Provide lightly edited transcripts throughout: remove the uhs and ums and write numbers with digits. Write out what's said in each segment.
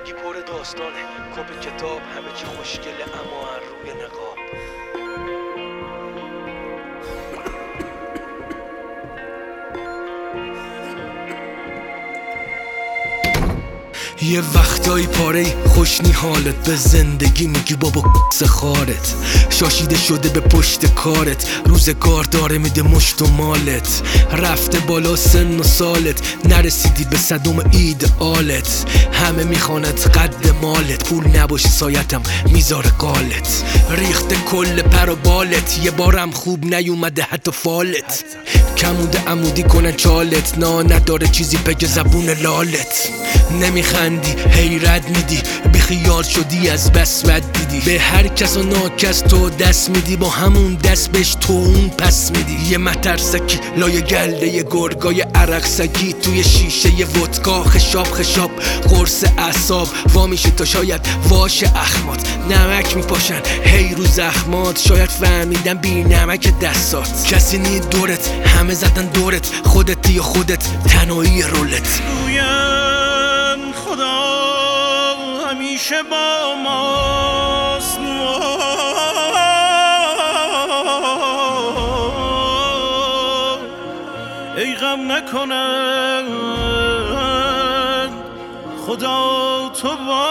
زندگی پر داستانه، کپ کتاب همه چی خوشگله اما از روی نقاب. یه وقتایی پاره خوشنی حالت، به زندگی میگی بابا کس خارت، شاشیده شده به پشت کارت، روزگار داره میده مشت و مالت، رفته بالا سن و سالت، نرسیدی به صدم ایدئالت، همه میخوانت قد مالت، پول نباشه سایتم میذاره قالت، ریخته کل پر و بالت، یه بارم خوب نیومده حتی فالت، کموده عمودی کنن چالت، نداره چیزی پک زبون لالت، نمیخندی حیرت میدی، بیخیال شدی از بس بد دیدی، به هر کس و ناکس تو دست میدی، با همون دست بهش تو اون پس میدی، یه مترسکی لای گلده یه گرگای عرق سگی، توی شیشه یه ودکا خشاب خشاب قرص اعصاب، وامیشه تا شاید واش اخمات، نمک میپاشن هی رو زخمات، شاید فهمیدن بی نمک دستات، کسی نید دورت همه زدن دورت، خودت یا خودت تنهایی رولت، خدا همیشه با ماست، ای غم نکنن خدا تو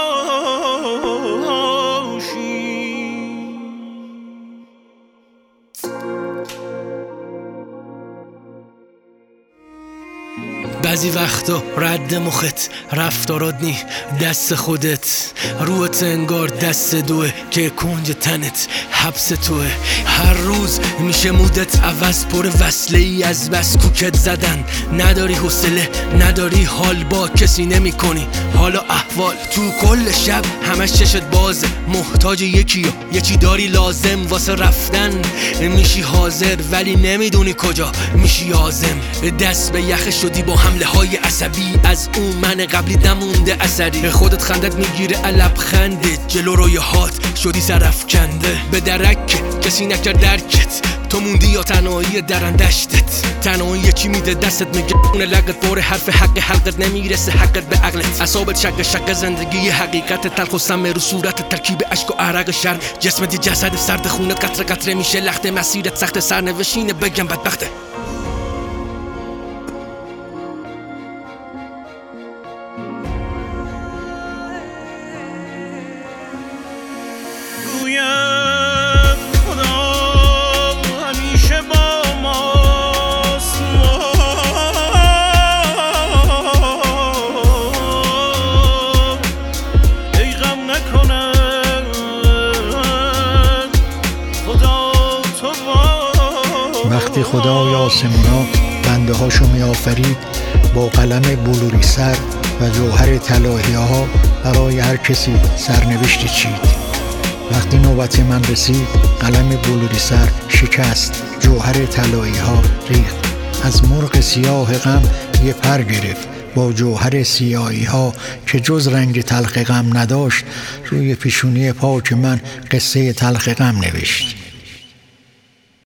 باشی. بعضی وقتا رد مخت رفتارات نی دست خودت، روحت انگار دست دوه که کنج تنت حبس توه، هر روز میشه مودت عوض، پر وصله ای از بس کوکت زدن، نداری حوصله نداری حال، با کسی نمی کنی حالا احوال، تو کل شب همش چشت بازه، محتاج یکی یه چی داری لازم، واسه رفتن میشی حاضر ولی نمیدونی کجا میشی عازم، دست به یخ شدی با حمله های عصبی، از اون من قبلی نمونده اثری، خودت خندت میگیره علب خنده، جلو روی هات شدی سرفکنده، به درک کسی نکرد درکت، تو موندی یا تنهایی درندشتت، تنهایی چی میده دستت میگه اون لقت، بار حرف حق حلقت نمیرسه حقت به عقلت، اعصابت شق زندگی حقیقت، تلخ و سم رو صورت، ترکیب اشک و عرق شرم، جسمت جسد سرد خونت، قطره قطره میشه لخته، مسیرت سخت سرنوشینه بگم بدبخته. وقتی خدای آسمونا بنده هاشو می آفرید، با قلم بلوری سر و جوهر طلایی ها برای هر کسی سرنوشتی چید، وقتی نوبت من رسید قلم بلوری سر شکست، جوهر طلایی ها ریخت، از مرغ سیاه غم یه پر گرفت، با جوهر سیاهی ها که جز رنگ تلخ غم نداشت، روی پیشونی پاک من قصه تلخ غم نوشت.